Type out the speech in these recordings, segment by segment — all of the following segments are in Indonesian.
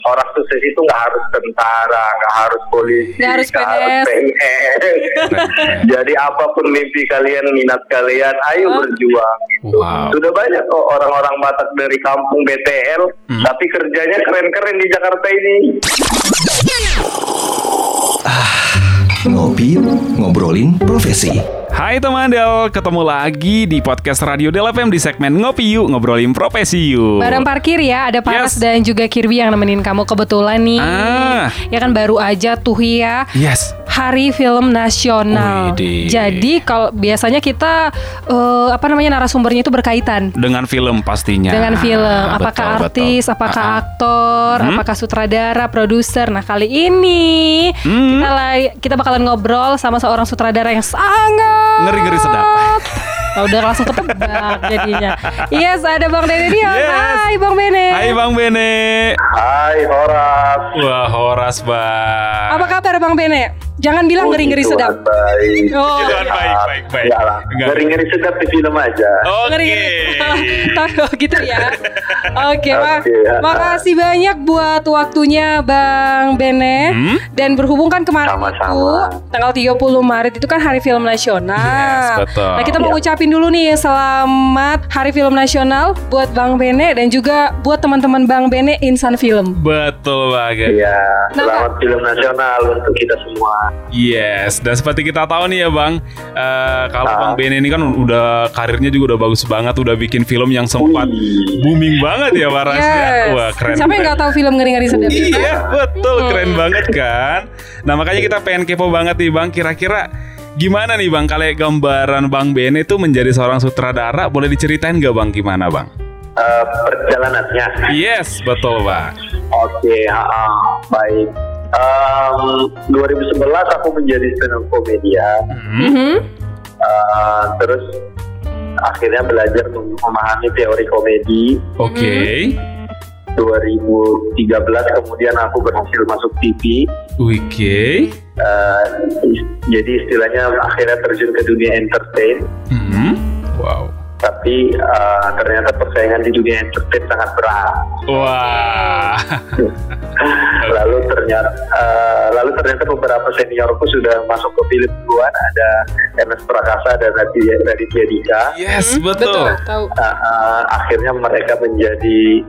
orang sukses itu nggak harus tentara, nggak harus polisi, nggak harus nggak harus PNS. Jadi apapun mimpi kalian, minat kalian, ayo berjuang. Gitu. Wow. Sudah banyak kok orang-orang Batak dari kampung BTL, tapi kerjanya keren-keren di Jakarta ini. Ngopi, ngobrolin profesi. Hai teman Del, ketemu lagi di podcast Radio Del FM di segmen Ngopi Yuk, ngobrolin profesi yuk. Bareng parkir ya, ada Paras Yes. dan juga Kirby yang nemenin kamu kebetulan nih. Ya kan baru aja tuh ya. Yes. Hari Film Nasional. Widih. Jadi kalau biasanya kita narasumbernya itu berkaitan Dengan film pastinya. dengan film. Apakah Betul, artis, betul. apakah aktor, apakah sutradara, produser. Nah kali ini kita bakalan ngobrol sama seorang sutradara yang sangat Ngeri-ngeri sedap. Nah, udah langsung ketebak jadinya. Yes, ada Bang Bene Dion. Yes. Hai Bang Bene. Hai Bang Bene. Hai Horas. Wah, Horas Bang. Apa kabar Bang Bene? Jangan bilang ngeri-ngeri Puji sedap. Tuhan, baik. Oh, Puji Tuhan, baik. Enggak lah. Ngeri-ngeri sedap di film aja. Oke. Oh, gitu ya. Oke, Pak. Oke, ya. Makasih banyak buat waktunya Bang Bene. Dan berhubung kan kemarin Sama-sama. itu tanggal 30 Maret itu kan Hari Film Nasional. Yes, betul. Nah, kita mau ucapin dulu nih selamat Hari Film Nasional buat Bang Bene dan juga buat teman-teman Bang Bene Insan Film. Betul banget. Iya, Nah, selamat film nasional untuk kita semua. Yes, dan seperti kita tahu nih ya Bang, kalau Bang Bene ini kan udah karirnya juga udah bagus banget, udah bikin film yang sempat booming banget ya Paras ya. Wah, keren. Siapa yang nggak tahu film ngeri-ngeri sedap? Iya, betul, keren banget kan. Nah makanya kita pengen kepo banget nih Bang, kira-kira gimana nih Bang kalau gambaran Bang Bene itu menjadi seorang sutradara, boleh diceritain gak Bang gimana Bang? Perjalanannya. Yes, betul Bang. Oke, baik. 2011 aku menjadi stand up comedian. Terus akhirnya belajar memahami teori komedi. Oke. 2013 kemudian aku berhasil masuk TV. Oke. Jadi istilahnya akhirnya terjun ke dunia entertain. Wow. Tapi ternyata persaingan di dunia entertain sangat berat. Wah. Lalu ternyata beberapa seniorku sudah masuk ke film duluan, ada Ernest Prakasa dan Raditya Dika. Yes, betul. Tahu. Akhirnya mereka menjadi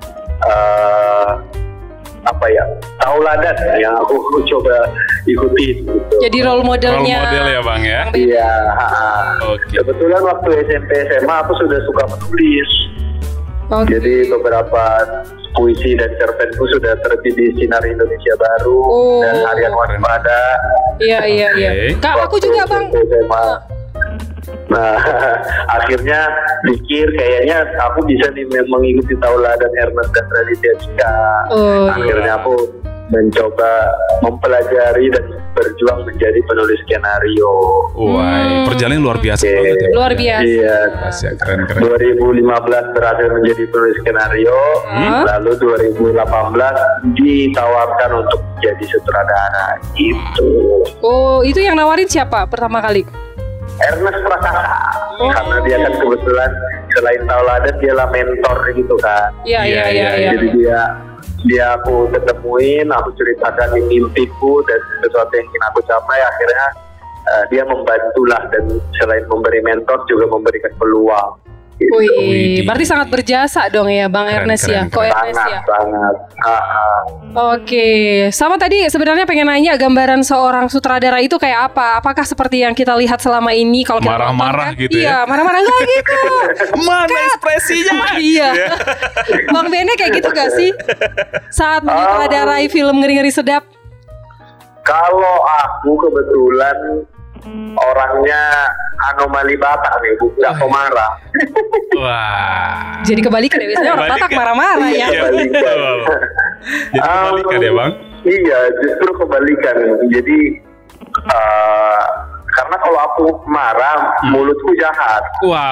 tauladan yang aku coba ikuti gitu. Jadi role modelnya. Role model ya Bang ya. Iya. Oke. Kebetulan waktu SMP SMA aku sudah suka menulis. Oke. Jadi beberapa puisi dan cerpenku sudah terbit di Sinar Indonesia Baru dan Harian Waspada. Iya. Oke. Kak, aku juga Bang. SMA. Nah, akhirnya pikir kayaknya aku bisa nih mengikuti tauladan Ernest dan Raditya Dika. Akhirnya aku mencoba mempelajari dan berjuang menjadi penulis skenario. Wah, perjalanan luar biasa banget ya. Luar biasa. Iya. Ya, keren. 2015 berhasil menjadi penulis skenario, lalu 2018 ditawarkan untuk jadi sutradara gitu. Oh, itu yang nawarin siapa pertama kali? Ernest Prakasa, karena dia kan kebetulan selain tauladan dialah mentor gitu kan. Iya. Jadi dia aku ketemuin, aku ceritakan di mimpiku dan sesuatu yang ingin aku capai, akhirnya dia membantulah dan selain memberi mentor juga memberikan peluang. Gitu. Wih, berarti sangat berjasa dong ya Bang Ernest ya. Kok Ernest ya? Sangat. Oke, sama tadi sebenarnya pengen nanya gambaran seorang sutradara itu kayak apa? Apakah seperti yang kita lihat selama ini kalau kita Marah-marah nonton, gitu ya? Iya, marah-marah enggak gitu. Mana ekspresinya? Iya. Bang Bene kayak gitu gak sih? Saat menyutradarai film ngeri-ngeri sedap? Kalau aku kebetulan orangnya anomali Batak nih, bukan pemarah. Wah. Jadi kebalikan ya, biasanya orang Batak marah-marah ya. Iya, betul. Jadi kebalikan ya Bang? Iya, justru kebalikan. Jadi karena kalau aku marah, mulutku jahat. Wow.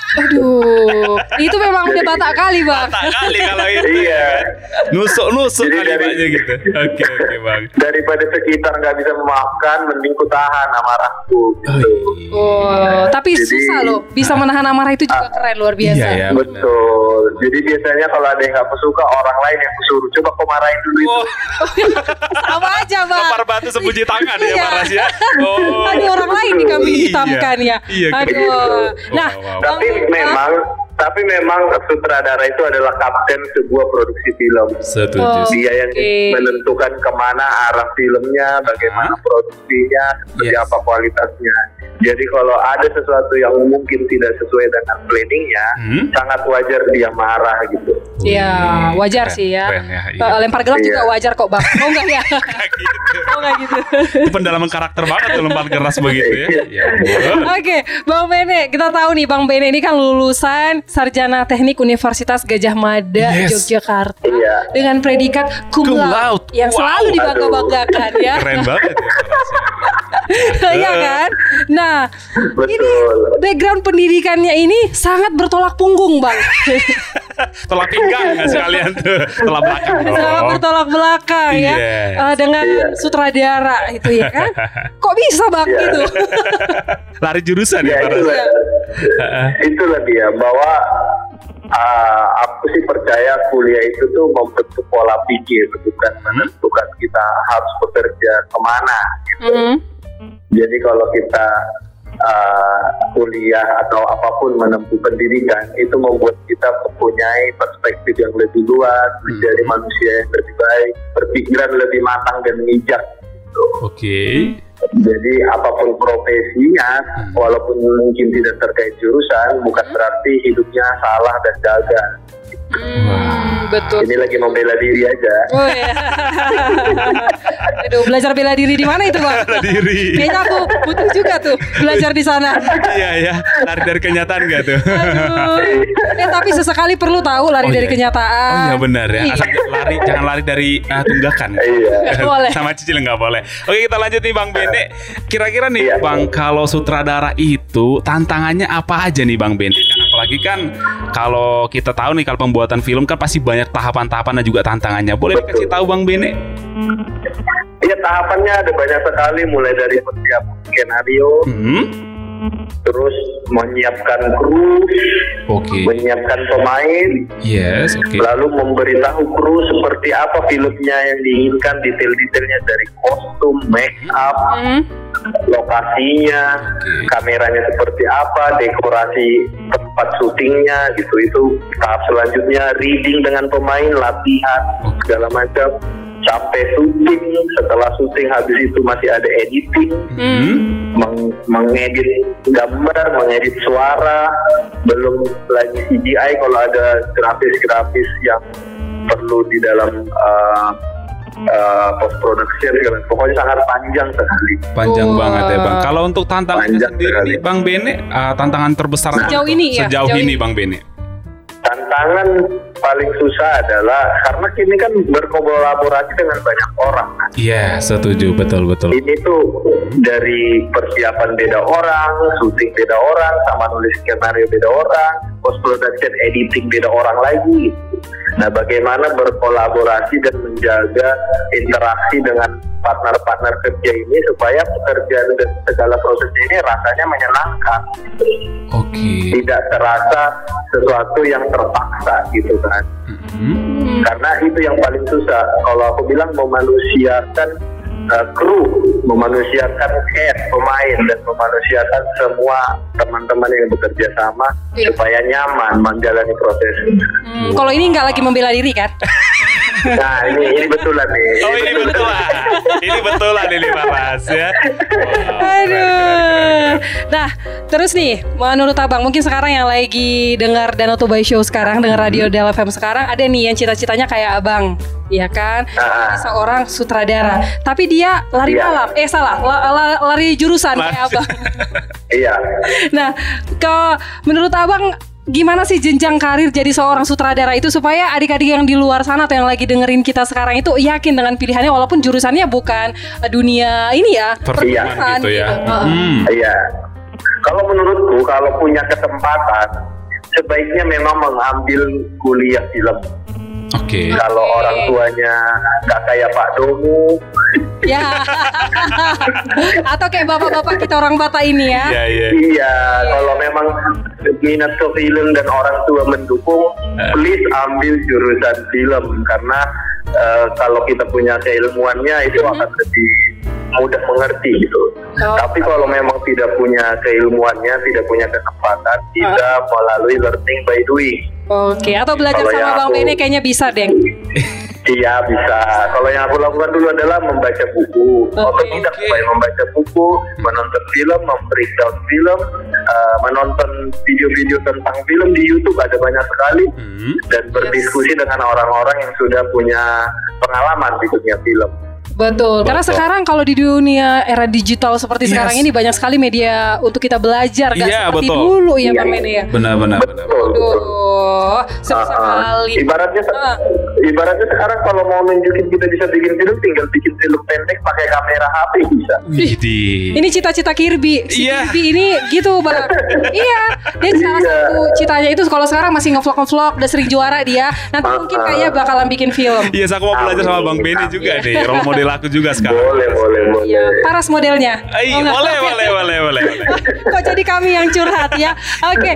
Aduh, itu memang udah batak kali bang. Tak kali kalau itu. Iya. Nusuk Jadi kalimatnya gitu. Oke bang. Daripada sekitar nggak bisa memaafkan, mending ku tahan amarahku. Gitu. Oh, tapi Jadi- susah loh. Bisa menahan amarah itu juga keren, luar biasa. Iya ya. Betul. Jadi biasanya kalau ada yang nggak suka, orang lain yang kusuruh, coba kau marahin dulu itu. Oh, Sama aja bang. lempar batu sembunyi tangan ya Iya. Pak Ras ya. Oh. Aduh, orang lain nih kami hitamkan ya. Iya, Aduh. gitu. Nah, Wow. Tapi memang sutradara itu adalah kapten sebuah produksi film. Setuju. Oh. Dia yang Oke. menentukan kemana arah filmnya, bagaimana produksinya, seperti Yes. apa kualitasnya. Jadi kalau ada sesuatu yang mungkin tidak sesuai dengan planningnya, sangat wajar dia marah gitu. ya wajar Keren, sih ya. keren ya, iya. Lempar gelas juga Iya. wajar kok bang. Oh enggak ya? Gitu. Oh enggak gitu. Itu pendalaman karakter banget tuh lempar keras begitu ya. Ya ampun. Oke, Bang Bene, kita tahu nih Bang Bene ini kan lulusan Sarjana Teknik Universitas Gajah Mada, Yes. Yogyakarta, Iya. dengan predikat cum Cum laude laude. yang selalu Wow. dibangga-banggakan ya. Keren banget ya Pak Ras. Iya kan? Nah, ini Betul. background pendidikannya ini sangat bertolak punggung, Bang. Tolak pinggang nggak sekalian tuh. Tolak belakang dong. Sangat bertolak belakang ya. Yes. Dengan sutradara itu ya kan? Kok bisa Bang Iya. gitu? Lari jurusan ya Ya Pak Ras. itulah dia bahwa aku sih percaya kuliah itu tuh membentuk pola pikir, bukan menentukan kita harus bekerja kemana gitu. Hmm. Jadi kalau kita kuliah atau apapun menempuh pendidikan itu membuat kita mempunyai perspektif yang lebih luas, menjadi manusia yang lebih baik, berpikiran lebih matang dan bijak gitu. Oke. Jadi apapun profesinya, walaupun mungkin tidak terkait jurusan, bukan berarti hidupnya salah dan gagal. Betul. Ini lagi membela diri aja. Oh iya. Aduh, belajar bela diri di mana itu, Bang? Bela diri. Kayaknya aku butuh juga tuh belajar di sana. Iya ya. Lari dari kenyataan gak tuh? Aduh. Tapi sesekali perlu tahu lari Oh, dari iya. kenyataan. Oh iya benar ya. Iya. Asal jangan lari dari tunggakan. Iya. Boleh. Sama cicil nggak boleh. Oke, kita lanjut nih Bang Bene. Kira-kira nih Iya. Bang, kalau sutradara itu tantangannya apa aja nih Bang Bene? Kan apalagi kan kalau kita tahu nih kalau pembuatan film kan pasti banyak tahapan-tahapan dan juga tantangannya. Boleh dikasih tahu Bang Bene? Iya, tahapannya ada banyak sekali, mulai dari persiapan skenario, terus menyiapkan kru, Oke. menyiapkan pemain, Yes, oke. lalu memberitahu kru seperti apa filmnya yang diinginkan, detail-detailnya dari kostum, make up, lokasinya, kameranya seperti apa, dekorasi tempat syutingnya gitu. Itu tahap selanjutnya, reading dengan pemain, latihan segala macam sampai syuting. Setelah syuting habis itu masih ada editing, mengedit gambar, mengedit suara, belum lagi CGI kalau ada grafis-grafis yang perlu di dalam post production. Pokoknya sangat panjang sekali. Panjang Wah. banget ya Bang. Kalau untuk tantangannya Panjang sendiri sekali. nih Bang Bene, tantangan terbesar Sejauh ini ya, Sejauh sejauh ini ini. Bang Bene. Tantangan paling susah adalah karena kini kan berkolaborasi dengan banyak orang. Iya, setuju, betul. Ini tuh dari persiapan beda orang, syuting beda orang, sama nulis skenario beda orang, post production editing beda orang lagi. Nah, bagaimana berkolaborasi dan menjaga interaksi dengan partner-partner kerja ini supaya pekerjaan dan segala prosesnya ini rasanya menyenangkan, Oke. tidak terasa sesuatu yang terpaksa gitu kan. Karena itu yang paling susah. Kalau aku bilang memanusiakan kru, memanusiakan cast, pemain, dan memanusiakan semua teman-teman yang bekerja sama supaya nyaman menjalani proses. Kalau ini nggak lagi membela diri kan? Nah, ini betulan nih. Oh ini betulan. Ini betulan ini Pak Ras ya. Wow, Aduh. Nah, terus nih, menurut Abang, mungkin sekarang yang lagi dengar Danau Toba Show sekarang, dengar radio Del FM sekarang, ada nih yang cita-citanya kayak Abang, ya kan? Seorang sutradara, tapi dia lari Iya. malam. Lari jurusan kayak Abang. Iya. Nah, menurut Abang gimana sih jenjang karir jadi seorang sutradara itu supaya adik-adik yang di luar sana atau yang lagi dengerin kita sekarang itu yakin dengan pilihannya walaupun jurusannya bukan dunia ini ya, Perfilman gitu ya. Iya. Kalau menurutku, kalau punya kesempatan sebaiknya memang mengambil kuliah film. Oke. Kalau orang tuanya nggak kayak Pak Domu, Ya. Atau kayak bapak-bapak kita orang Batak ini ya. Iya, kalau memang minat ke film dan orang tua mendukung, please ambil jurusan film karena kalau kita punya keilmuannya itu akan lebih mudah mengerti gitu. Tapi kalau memang tidak punya keilmuannya, tidak punya kesempatan, bisa melalui learning by doing. Oke, atau belajar Kalau sama yang Bang Bene kayaknya bisa, Deng. Iya bisa. Kalau yang aku lakukan dulu adalah membaca buku, otodidak, membaca buku, menonton film, membreakdown film, menonton video-video tentang film di YouTube ada banyak sekali, dan berdiskusi dengan orang-orang yang sudah punya pengalaman di dunia film. Betul, karena sekarang kalau di dunia era digital seperti sekarang ini banyak sekali media untuk kita belajar, gak seperti dulu ya Bang Bene ya. Benar. Aduh, seru sekali. Ibaratnya sekarang kalau mau nunjukin kita bisa bikin film, tinggal bikin film pendek pakai kamera HP bisa. Ini cita-cita Kirby. Kirby ini gitu Bang. Iya, dia salah satu citanya itu kalau sekarang masih ngevlog, udah sering juara dia. Nanti mungkin kayaknya bakalan bikin film. Iya, aku mau belajar sama Bang Bene juga nih, role model aku juga sekarang. Boleh. Iya, Paras modelnya. Boleh. Kok jadi kami yang curhat ya? Oke.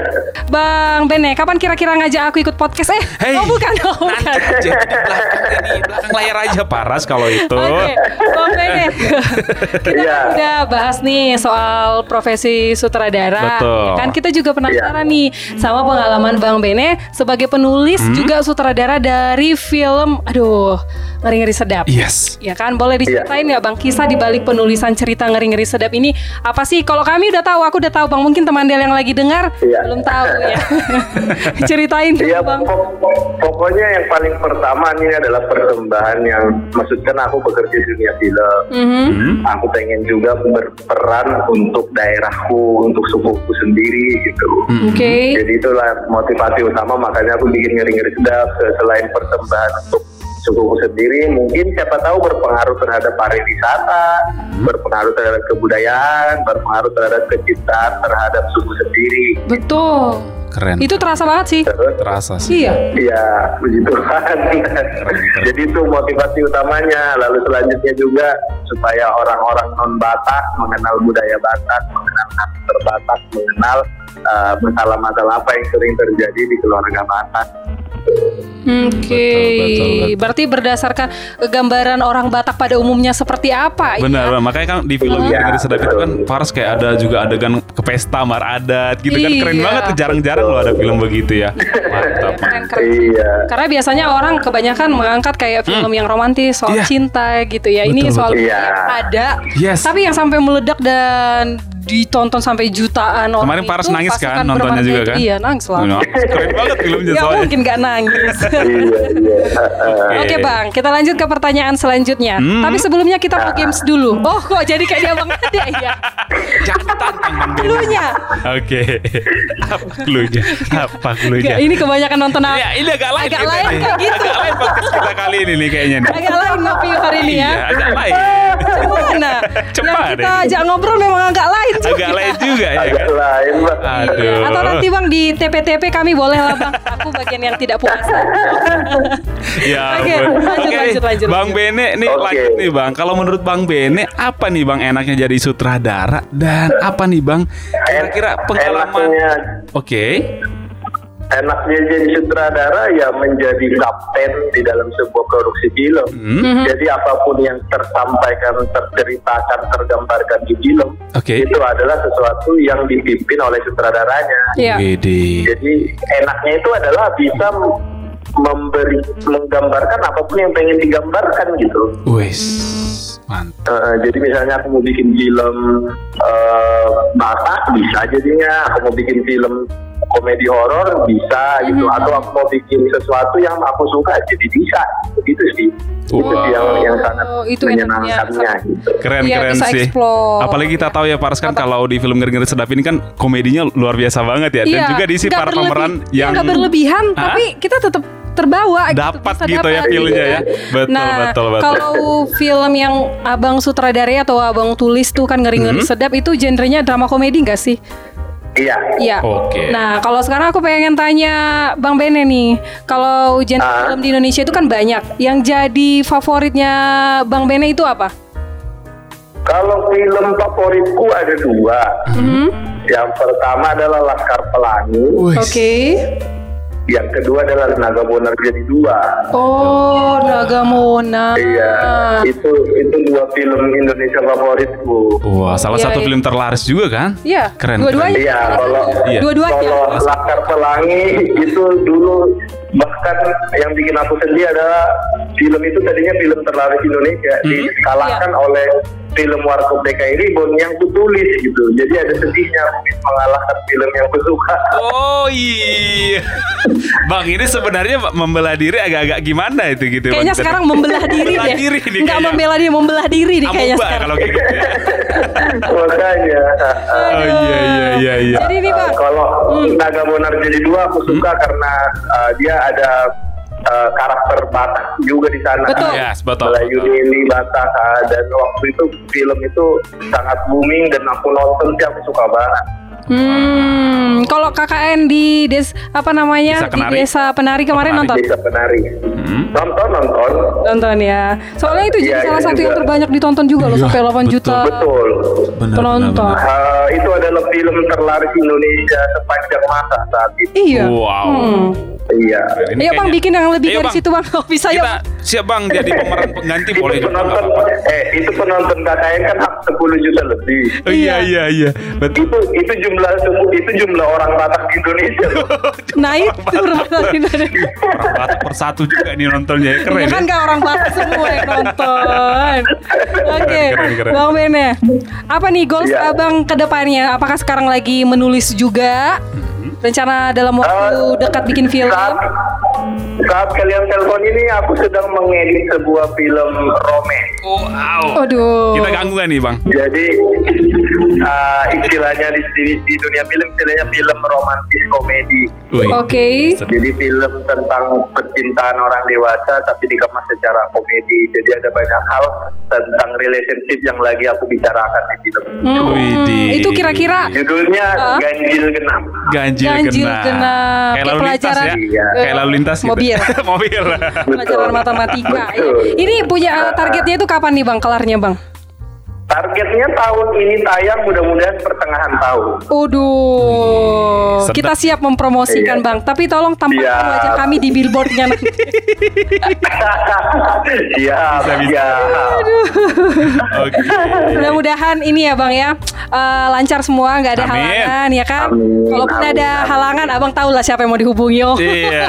Bang Bene, kapan kira-kira ngajak aku ikut podcast? Bukan. Jadi belakang layar aja Paras kalau itu. Oke, Bang Bene. Kita udah bahas nih soal profesi sutradara. Betul. Kan kita juga penasaran nih sama pengalaman Bang Bene sebagai penulis juga sutradara dari film Ngeri-Ngeri Sedap. Yes. Ya kan, boleh diceritain nggak Bang kisah di balik penulisan cerita Ngeri-Ngeri Sedap ini apa sih? Kalau kami udah tahu, aku udah tahu Bang. Mungkin teman Del yang lagi dengar belum tahu ya. Ceritain dulu Bang. Pokoknya yang paling pertama ini adalah persembahan yang maksudkan aku bekerja di dunia film. Aku pengen juga berperan untuk daerahku, untuk sukuku sendiri gitu. Oke. Jadi itulah motivasi utama, makanya aku bikin Ngeri-Ngeri Sedap. Selain persembahan untuk sukuku sendiri, mungkin siapa tahu berpengaruh terhadap pariwisata, berpengaruh terhadap kebudayaan, berpengaruh terhadap kecintaan terhadap suku sendiri. Betul. Keren. Itu terasa banget sih. Terasa sih. Iya, puji Tuhan. Jadi itu motivasi utamanya. Lalu selanjutnya juga supaya orang-orang non-Batak mengenal budaya Batak, mengenal karakter Batak, mengenal masalah-masalah apa yang sering terjadi di keluarga Batak. Betul. Berarti berdasarkan gambaran orang Batak pada umumnya seperti apa? Benar, makanya kan di film Ngeri Sedap itu kan Paras kayak ada juga adegan ke pesta mar adat gitu kan, keren banget, jarang-jarang loh ada film begitu ya. Mantap. Keren. Karena biasanya orang kebanyakan mengangkat kayak film yang romantis soal cinta gitu ya. Ini soal ada, tapi yang sampai meledak dan ditonton sampai jutaan orang. Kemarin Paras nangis kan nontonnya juga kan? Iya, nangis lah. Keren banget filmnya soalnya. Ya mungkin gak nangis. Oke Bang, kita lanjut ke pertanyaan selanjutnya. Tapi sebelumnya kita mau games dulu. Oh kok jadi kayak dia Bang tadi ya? Jangan tantang Bang Bene. Cluenya. Oke. Apa cluenya? Ini kebanyakan nonton apa? Ya, ini agak lain kayak gitu. Agak lain podcast kita kali ini nih kayaknya nih. Agak lain ngopi hari ini ya. Iya, agak lain. Gimana? Yang kita ajak ngobrol memang agak lain juga. Agak lain juga ya kan? Lain, Bang. Aduh. Atau nanti Bang di TP-TP kami boleh lah Bang. Aku bagian yang tidak puasa. Ya, Oke, lanjut. Bang Bene nih lanjut nih Bang. Kalau menurut Bang Bene apa nih Bang enaknya jadi sutradara dan apa nih Bang kira-kira pengalaman? Enaknya jadi sutradara ya menjadi kapten di dalam sebuah produksi film. Jadi apapun yang tersampaikan, terceritakan, tergambarkan di film itu adalah sesuatu yang dipimpin oleh sutradaranya. Jadi enaknya itu adalah bisa menggambarkan apapun yang pengen digambarkan gitu. Mantap. Jadi misalnya aku mau bikin film Batak bisa jadinya, aku mau bikin film komedi horor bisa gitu, atau aku mau bikin sesuatu yang aku suka jadi bisa gitu sih. Itu sih yang sangat menyenangkannya gitu. Keren sih. Apalagi kita tahu ya Paras kan kalau di film Ngeri-Ngeri Sedap ini kan komedinya luar biasa banget ya. Dan juga diisi para pemeran yang gak berlebihan, tapi kita tetap terbawa dapat gitu ya feel-nya ya. Betul. Kalau film yang Abang sutradarai atau Abang tulis tuh kan Ngeri-Ngeri Sedap itu genrenya drama komedi gak sih? Iya. Oke. Nah, kalau sekarang aku pengen tanya Bang Bene nih, kalau genre film di Indonesia itu kan banyak. Yang jadi favoritnya Bang Bene itu apa? Kalau film favoritku ada 2. Yang pertama adalah Laskar Pelangi. Oke. Yang kedua adalah Naga Bonar Jadi 2. Oh, Naga Bonar. Iya, itu 2 film Indonesia favoritku. Wah, salah Iya, satu iya. film terlaris juga kan? Iya. Keren. Dua-duanya. Iya, kalau Dua-duanya. Laskar Pelangi itu dulu bahkan yang bikin aku sedih adalah film itu tadinya film terlaris Indonesia dikalahkan oleh film Warkop DKI Reborn yang kutulis gitu. Jadi ada sedihnya mengalahkan film yang kusuka. Oh iya. Bang, ini sebenarnya membela diri agak-agak gimana itu gitu? Kayaknya Bang? sekarang membelah diri Membelah dia. diri nih Enggak kayaknya. membela diri, membelah diri nih kayaknya Amoeba sekarang. kalau kayak gitu ya. Makanya. Oh iya. Jadi nih Bang, Kalau Naga Bonar Jadi 2 aku suka karena dia ada karakter Batak juga di sana. Betul. Yes, betul. Melayu Deli Batak, dan waktu itu film itu sangat booming dan aku nonton sih aku suka banget. kalau KKN di Desa di Kenari. Desa Penari kemarin nonton? Desa Penari. Nonton. Nonton ya. Soalnya itu jadi Iya, salah iya satu juga. yang terbanyak ditonton juga loh, Iya, sampai 8 juta Betul. penonton. Itu adalah film terlaris Indonesia sepanjang masa saat itu. Iya. Wow. Iya. Ini Ayo Bang kayaknya- bikin yang lebih Ayo, dari Bang. situ Bang. Oh, bisa Kita ya. siap Bang jadi pemeran pengganti boleh Itu juga. nggak penonton apa-apa. itu penonton KKN kan 10 juta lebih. Oh, iya. Betul. Itu jumlah orang Batak di Indonesia loh. Nah itu Orang Batak persatu juga nih nontonnya. Keren ya kan ya. gak orang Batak semua yang nonton. Oke, Keren. Bang Bene, apa nih goals Iya. Abang ke depannya? Apakah sekarang lagi menulis juga? Rencana dalam waktu dekat bikin film? Saat kalian telepon ini aku sedang mengedit sebuah film romance. Oh, wow. Aduh. Kita ganggu gak nih Bang? Jadi istilahnya di dunia film istilahnya film romantis komedi. Wih. Oke. Jadi film tentang percintaan orang dewasa tapi dikemas secara komedi. Jadi ada banyak hal tentang relationship yang lagi aku bicarakan di film. Widih. Itu kira-kira Judulnya Ganjil Genap. Ganjil genap. Kayak Kayak lalu lintas pelajaran ya. Iya. Kayak lalu lintas gitu. mobil. Mobil. Pelajaran matematika. Betul. Ini punya targetnya itu kapan nih Bang? Kelarnya Bang? Targetnya tahun ini tayang mudah-mudahan pertengahan tahun. Aduh, Sedap. kita siap mempromosikan Iya. Bang. Tapi tolong tampilkan Siap. wajah kami di billboardnya nanti. Siap. Oke. Mudah-mudahan ini ya Bang ya, lancar semua, nggak ada Amin. halangan ya kan. Amin, Kalaupun amin, ada amin. halangan, Abang tahu lah siapa yang mau dihubungi. Oh, Iya.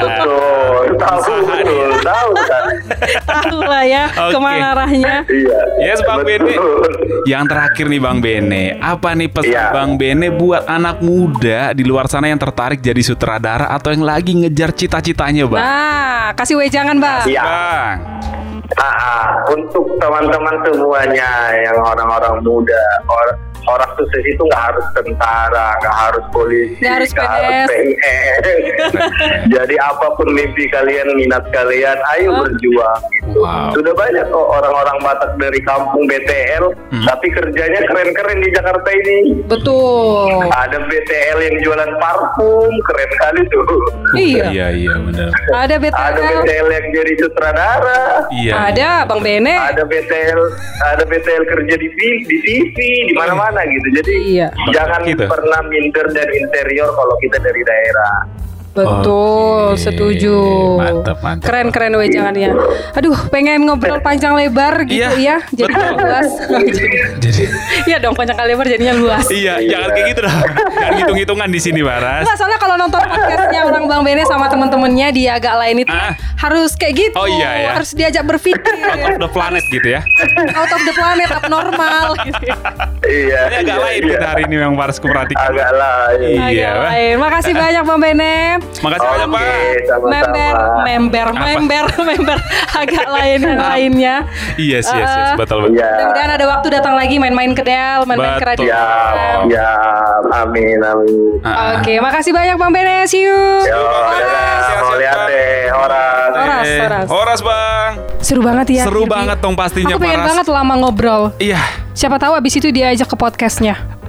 Tahu kan. tahu lah ya Oke. kemana arahnya. Iya. Yes Bang Betul. Bene. Yang terakhir nih Bang Bene, apa nih pesan Iya. Bang Bene buat anak muda di luar sana yang tertarik jadi sutradara atau yang lagi ngejar cita-citanya Bang? Nah, kasih wejangan Bang. Iya. Bang. Untuk teman-teman semuanya yang orang-orang muda, orang sukses itu nggak harus tentara, nggak harus polisi, Nggak harus nggak harus PNS. Jadi apapun mimpi kalian, minat kalian, ayo berjuang. Wow. Sudah banyak kok orang-orang Batak dari kampung BTL, tapi kerjanya keren-keren di Jakarta ini. Betul. Ada BTL yang jualan parfum, keren kali tuh. Iya. Iya benar. Ada Ada BTL. BTL yang jadi sutradara. Iya. Ada Bang Bene. Ada BTL kerja di TV, di mana-mana gitu. Jadi Iya. jangan Gitu. pernah minder dan interior kalau kita dari daerah. Betul, Oke. setuju. Mantap. Keren wejangannya. Aduh, pengen ngobrol panjang lebar gitu Iya, ya. Jadinya betul. luas. Jadi Iya dong, panjang lebar jadinya luas. iya, jangan kayak gitu dong. Jangan hitung-hitungan di sini, Baras. Enggak, soalnya kalau nonton podcastnya orang Bang Bene sama temen-temennya di agak lain itu harus kayak gitu. Oh, iya, ya. Harus diajak berpikir. Out of the planet gitu ya. Out of the planet, abnormal gitu. Iya. Ini agak lain kita hari ini yang Baras kuperhatikan. Agak lain. Iya, Agak Bang. lain. Makasih banyak Bang Bene. Makasih banyak, Oke, Pak. sama-sama. member agak lain yang lainnya. Yes, betul. Iya. Mudah-mudahan ada waktu datang lagi main-main ke Del, main-main ke radio. Ya, ya, amin. Oke, makasih banyak Bang Bene. See you. Yo, dadah, mau lihat deh, Horas. Horas, Bang. Seru banget ya. Seru Kirby. banget dong pastinya, Aku pengen Baras. banget lama ngobrol. Iya. Siapa tahu abis itu dia ajak ke podcastnya.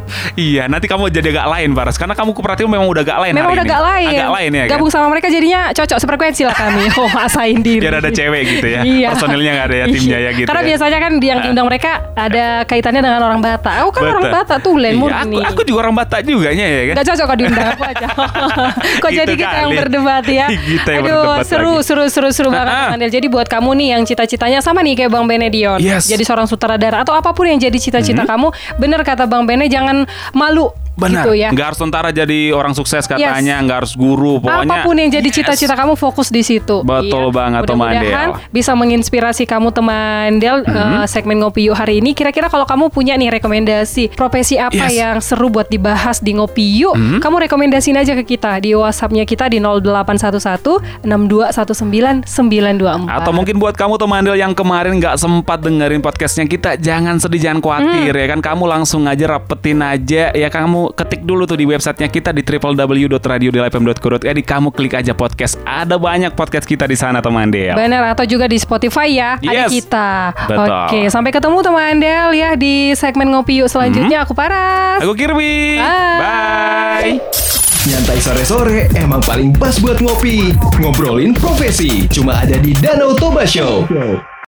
Iya, nanti kamu jadi agak lain, Paras. Karena kamu kooperatif memang udah agak lain. Memang udah agak lain. Agak lain ya. Gabung sama mereka jadinya cocok sefrekuensi lah kami. Oh, maksain diri. Biar ada cewek gitu ya. Iya. Personilnya nggak ada ya, timnya ya gitu. Karena biasanya kan yang diundang mereka ada kaitannya dengan orang Batak. Aku kan orang Batak tuh, Len murni. Aku juga orang Batak juga ya kan. Gak cocok kalau diundang aku aja. Kok Gitu jadi kita kali. yang berdebat ya. Kita yang Aduh, berdebat seru banget Bang Andel. Jadi buat kamu nih yang cita-citanya sama nih kayak Bang Benedion, Yes. jadi seorang sutradara atau apapun yang jadi cita-cita kamu, bener kata Bang Bene, jangan malu. Benar, gitu ya. Nggak harus tentara jadi orang sukses katanya, nggak harus guru, pokoknya apapun yang jadi cita-cita kamu fokus di situ. Betul banget, teman Del. Mudah-mudahan bisa menginspirasi kamu teman Del. Segmen Ngopi Yuk hari ini. Kira-kira kalau kamu punya nih rekomendasi profesi apa yang seru buat dibahas di Ngopi Yuk, kamu rekomendasiin aja ke kita di WhatsApp-nya kita di 0811 6219 924. Atau mungkin buat kamu teman Del yang kemarin nggak sempat dengerin podcastnya kita, jangan sedih, jangan khawatir ya kan. Kamu langsung aja rapetin aja ya, kamu ketik dulu tuh di websitenya kita di www.radiodelfm.co.id. Kamu klik aja podcast, ada banyak podcast kita di sana teman Del. Benar, atau juga di Spotify ya, ada kita. Betul. Oke, sampai ketemu teman Del ya di segmen Ngopi Yuk selanjutnya. Aku Paras. Aku Kirby. Bye. Nyantai sore-sore emang paling pas buat ngopi. Ngobrolin profesi, cuma ada di Danau Toba Show.